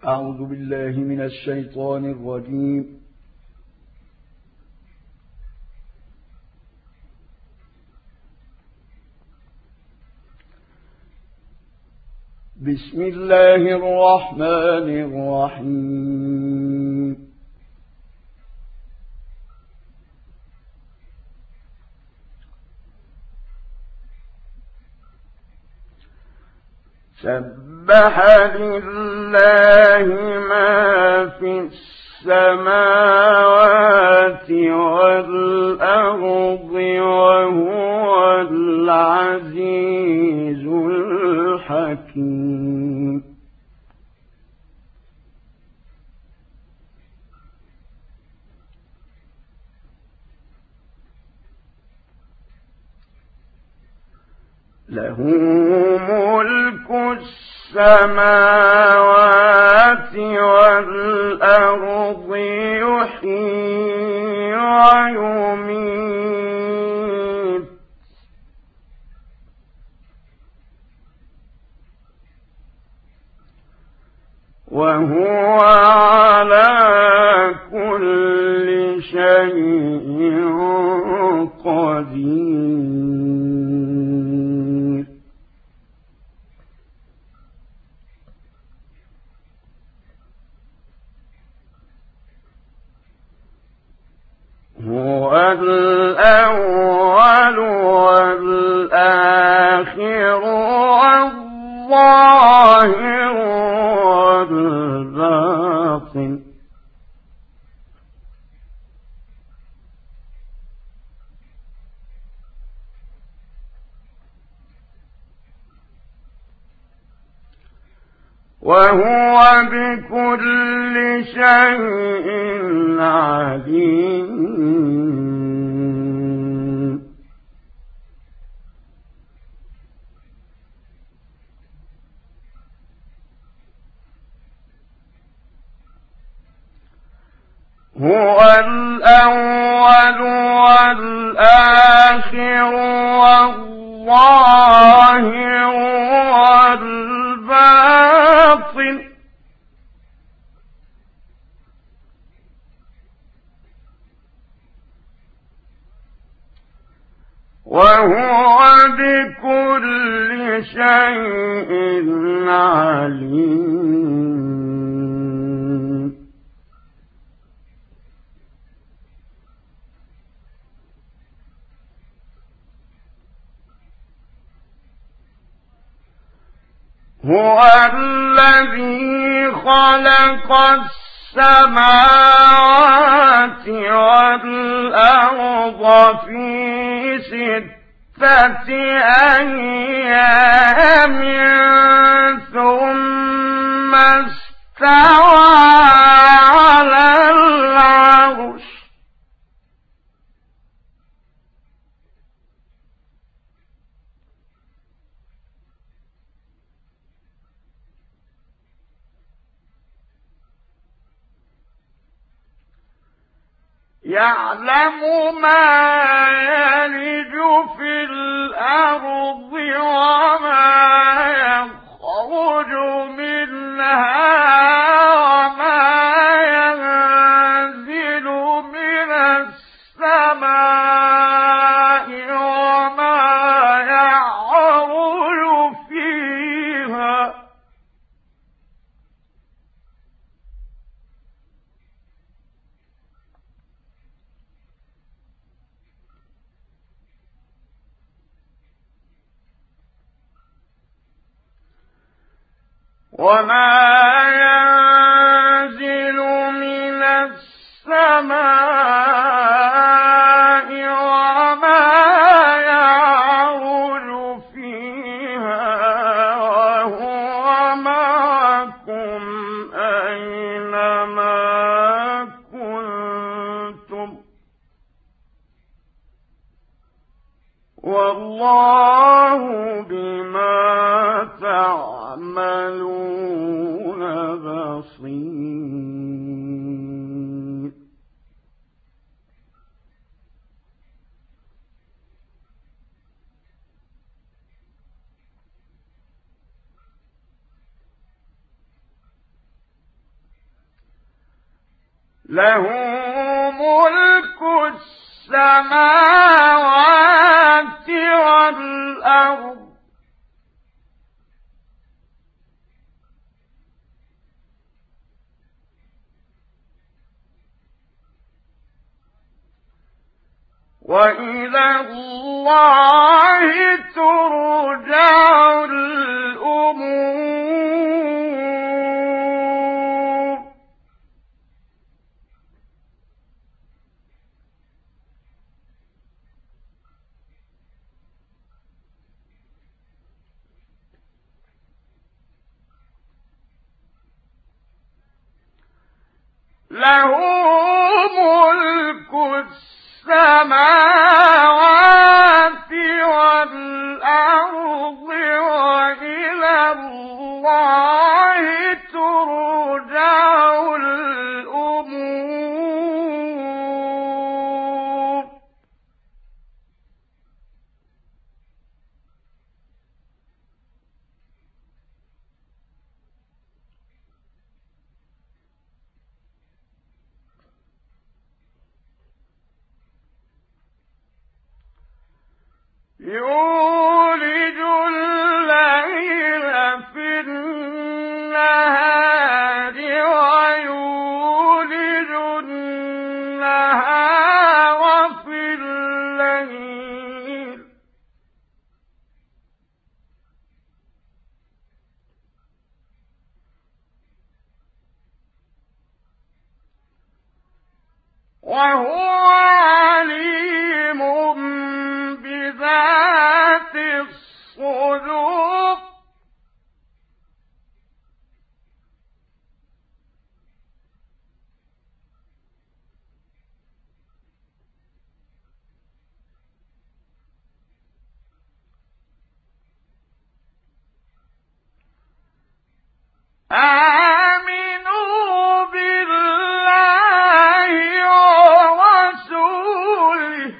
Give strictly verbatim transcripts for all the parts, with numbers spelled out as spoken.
أعوذ بالله من الشيطان الرجيم. بسم الله الرحمن الرحيم. سبح لله ما في السماوات والأرض وهو العزيز الحكيم. له ملك السماوات والأرض يحيي ويميت وهو على كل شيء قدير. هو الأول والآخر والظاهر والباطن وهو بكل شيء عليم. هو الأول والآخر والظاهر والباطن وهو بكل شيء عليم. هو الذي خلق السماوات والأرض في ستة أيام ثم استوى على العرش يعلم ما يلج في الأرض وما يخرج منها وما ينزل من السماء وما يعرج فيها وما ينزل من السماء وما يعرج فيها وهو معكم أينما كنتم والله بما تعملون بصير. له ملك السماوات والأرض وإلى الله ترجع الأمور. له ملك السماوات والأرض وإلى الله ترجع الأمور. يولج الليل في النهار ويولج النهار في الليل وهو عليم بذات الصدور. آمنوا بالله ورسوله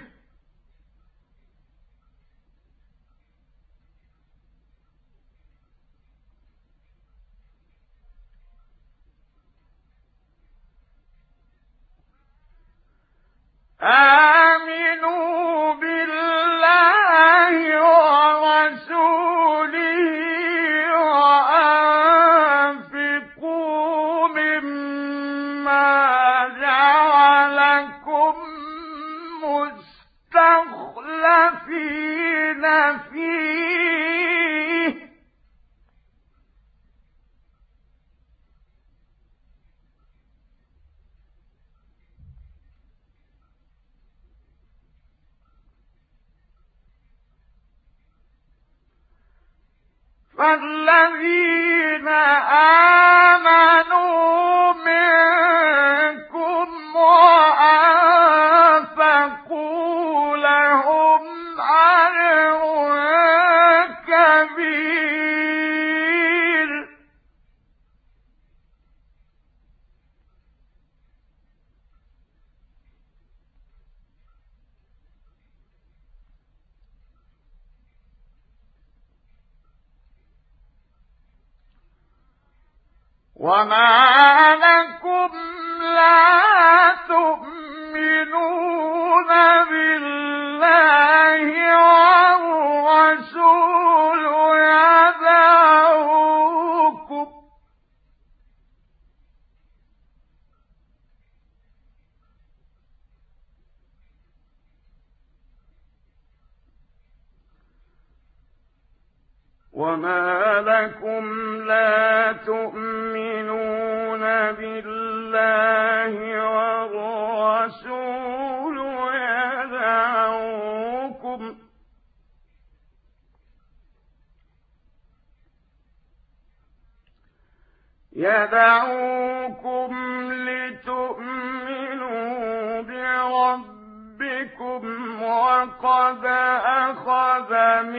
آمنوا بالله ورسوله وأنفقوا مما جعلكم مستخلفين فيه فالذين آمنوا منكم وأنفقوا لهم أجر كبير. وما لكم لا تؤمنون بالله والرسول يدعوكم وما لكم لا تؤمنون بالله والرسول يدعوكم يدعوكم لتؤمنوا بربكم وقد أخذ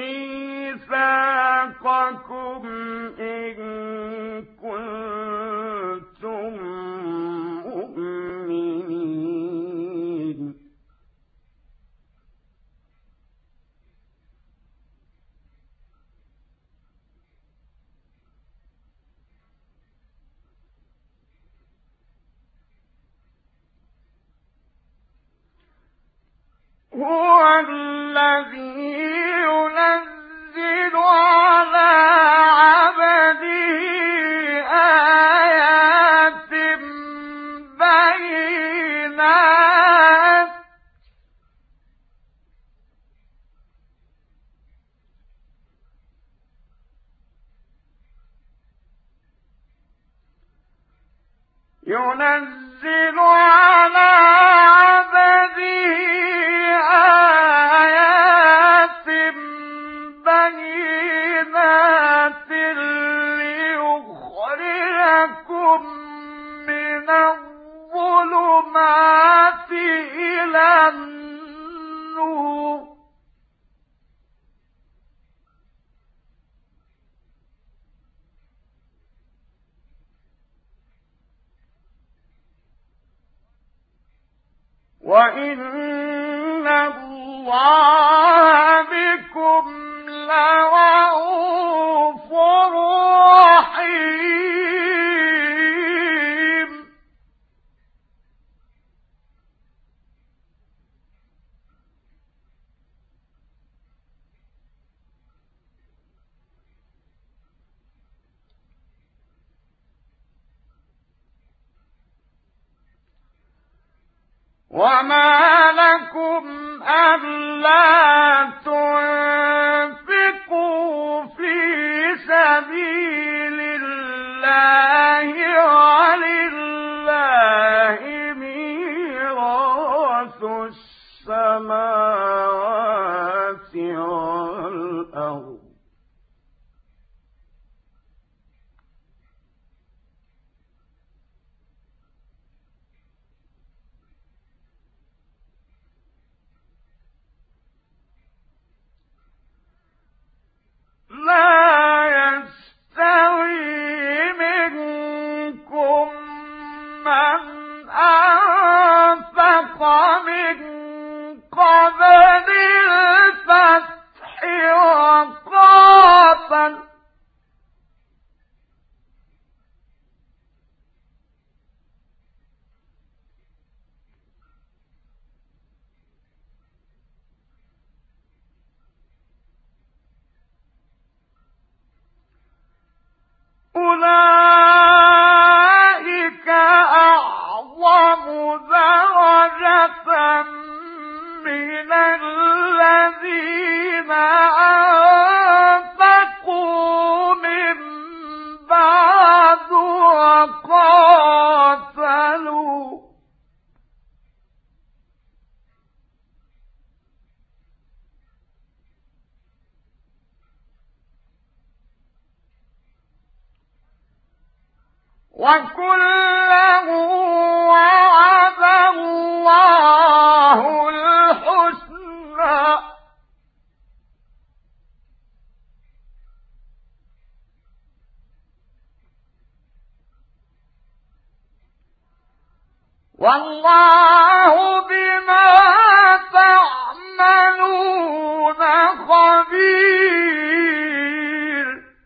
ميثاقكم إن كنتم مؤمنين. الذي ينزل على عبده آيات بينات ينزل على عبده آيات بينات ليخرجكم من الظلمات إلى النور وَإِنَّ اللَّهَ بِكُمْ لَرَءُوفٌ رَحِيمٌ وَمَا لَكُمْ أَلَّا تُنفِقُوا فِي سَبِيلِ اللَّهِ وَلِلَّهِ مِيرَاثُ السَّمَاوَاتِ وَالْأَرْضِ لا يستوي منكم من أنفق من قبل الفتح وقاتل أولئك أعظم درجة من الذين أنفقوا من بعد وقاتلوا وَكُلًّا وَعَدَ اللَّهُ الْحُسْنَى ۚ وَاللَّهُ بِمَا تَعْمَلُونَ خَبِيرٌ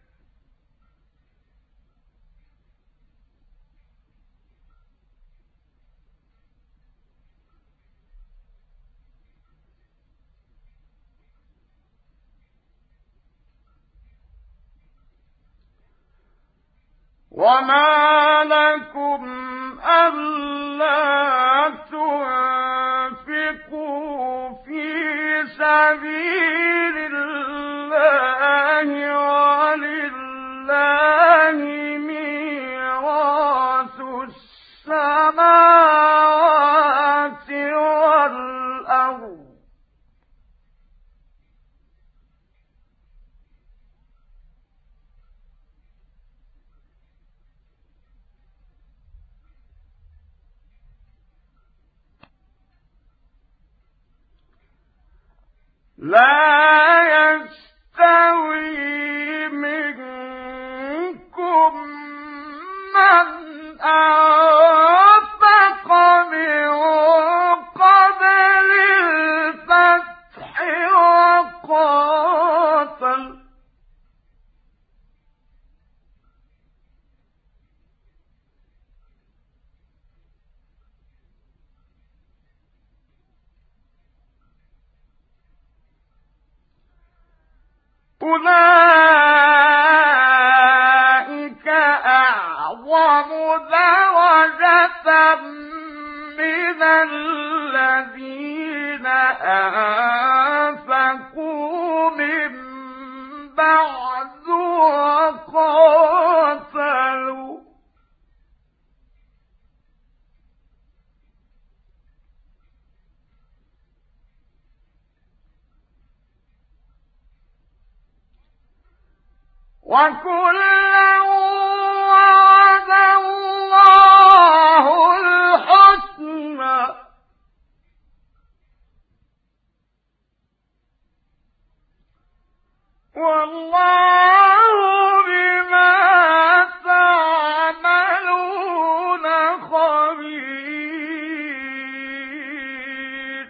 وَمَا لَكُمْ أَلَّا تُنفِقُوا فِي سَبِيلِ اللَّهِ وَلِلَّهِ مِيرَاثُ السَّمَاوَاتِ وَالْأَرْضِ لا يستوي منكم من أنفق من قبل الفتح وقاتل أولئك أعظم درجة من الذين أنفقوا من بعد وقاتلوا وكلا وعد الله الحسنى والله بما تعملون خبير.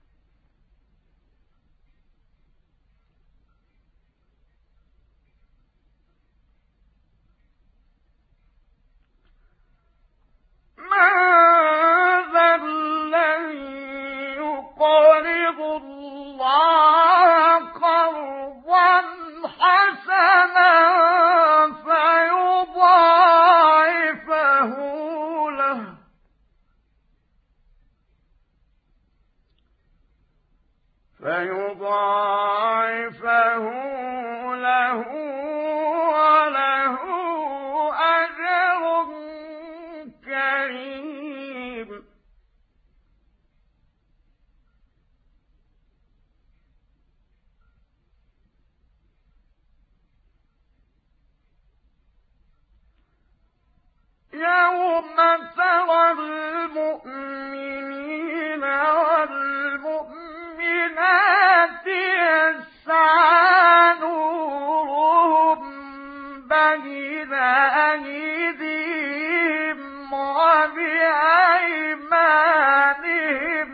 من ذا الذي يقرض الله قرضا حسنا فيضاعفه له فيضاعفه له وله أجر كريم. يوم ترى المؤمنين والمؤمنات يسعى نورهم بين أيديهم وبأيمانهم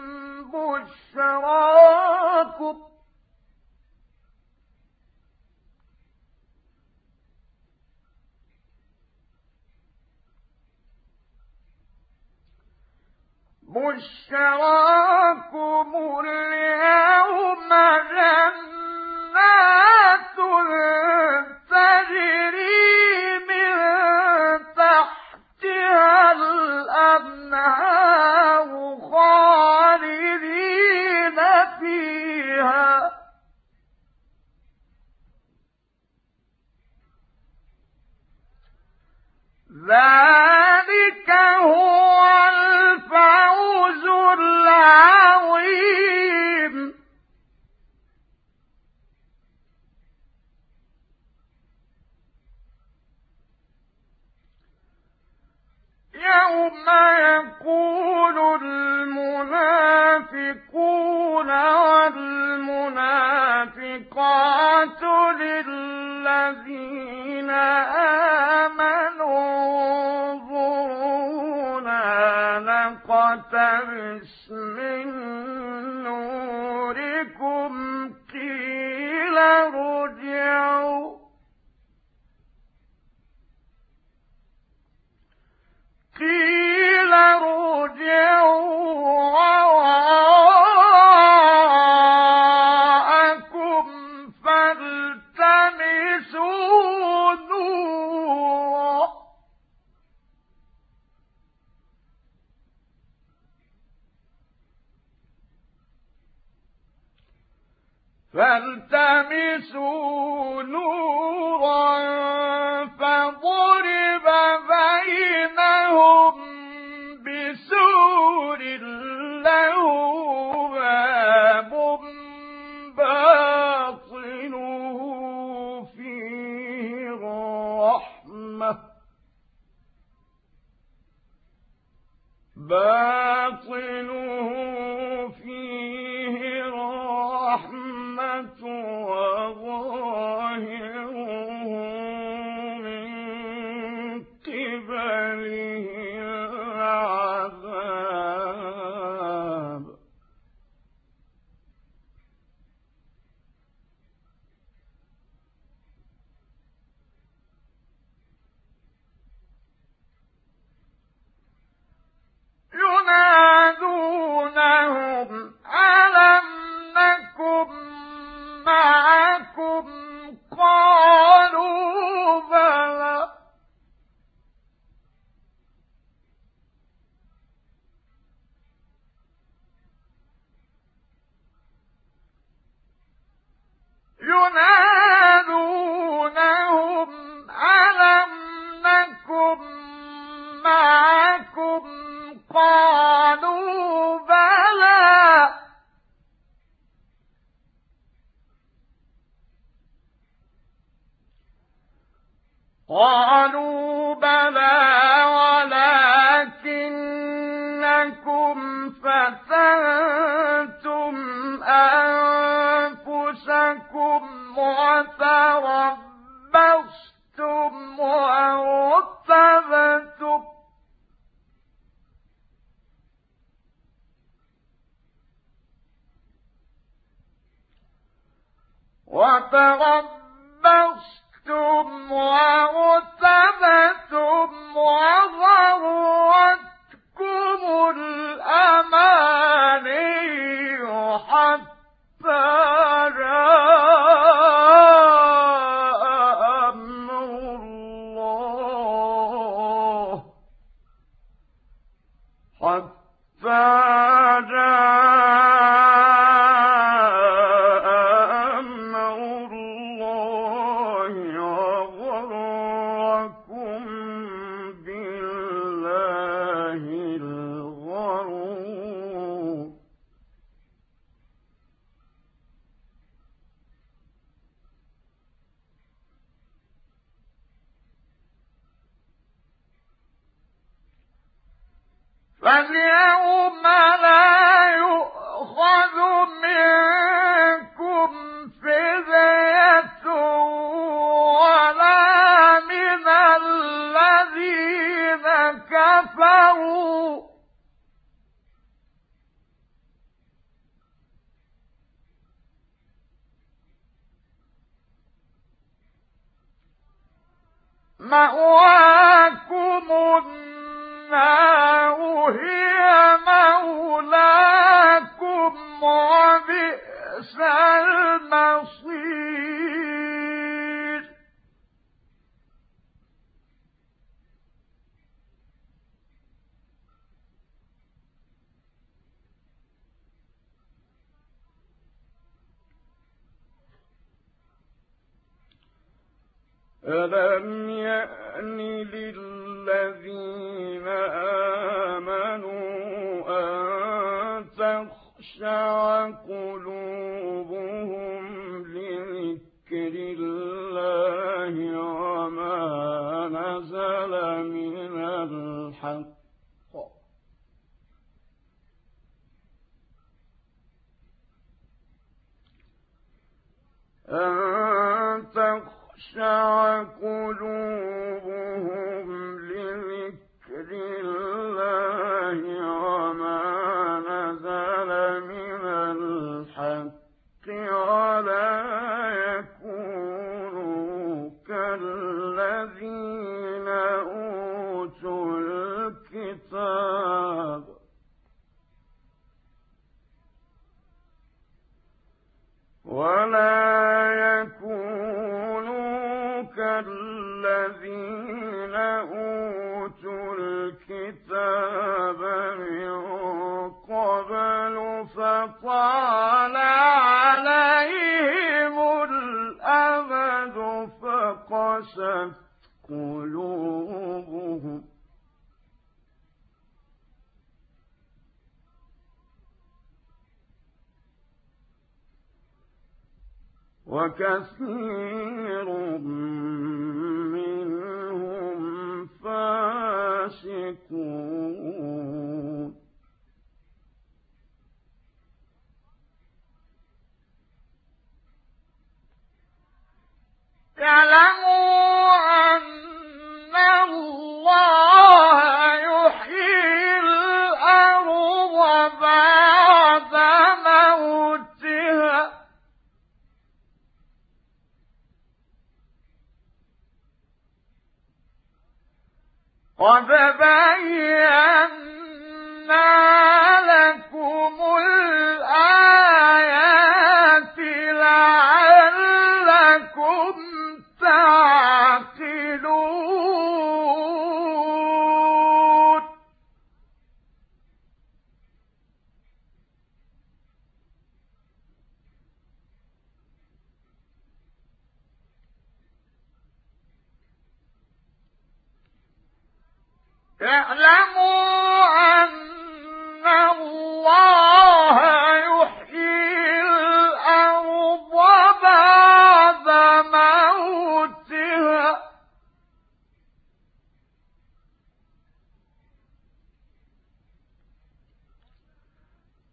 بشراكم بشراكم اليوم جنات تجري من تحتها الأنهار خالدين فيها ذلك هو الفوز العظيم. يوم يقول المنافقون والمنافقات للذين آمنوا انظرونا نقتبس من نوركم قيل ارجعوا قيل ارجعوا وراءكم فالتمسوا نورا فالتمسوا نورا فضرب بينهم بسور له باب باطنه فيه الرحمة باطنه فيه الرحمة وظاهره من قبله العذاب. ينادون قالوا بلى قالوا بلى ولكنكم فتنتم أنفسكم وتربصتم وارتبتم وتربصتم وارتبتم وغرتكم الأماني حتى جاء أمر الله حتى جاء أمر الله وغركم بالله الغرور فاليوم لا يؤخذ منكم فدية ولا من الذين كفروا مأواكم النار هي مولاكم وبئس المصير ألم يأن للذين آمنوا أن تخشع قلوبهم لذكر الله وما نزل من الحق أن تخشع قلوبهم لذكر الله وما نزل من الحق ولا يكونوا كالذين أوتوا الكتاب ولا يكونوا كالذين أوتوا الكتاب من قبل فطال عليهم الأمد فقست قلوبهم وكثير منهم فاسقون اعلموا أن الله يحيي الأرض بعد موتها قد بينا لكم الآيات لعلكم تعقلون اعلموا أن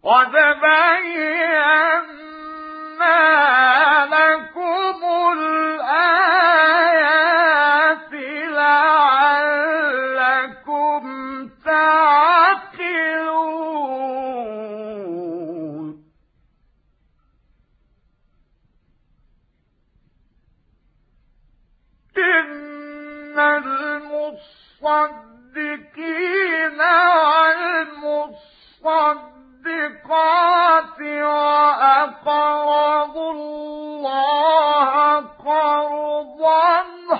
قد بينا لكم الآيات لعلكم تعقلون إن المصدقين والمصدقات وأقرضوا الله قرضا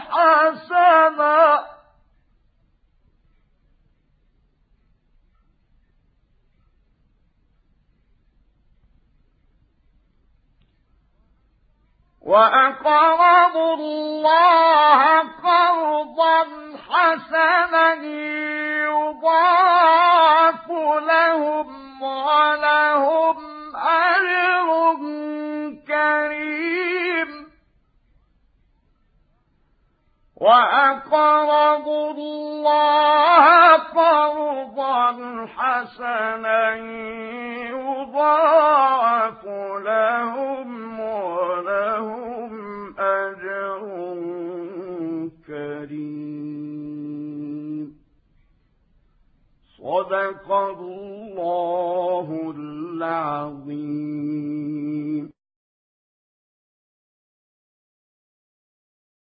حسنا وأقرضوا الله قرضا حسنا يضاعف لهم ولهم أجر كريم وأقرضوا الله قرضا حسنا يضاعف لهم ولهم أجر كريم صدق الله العظيم.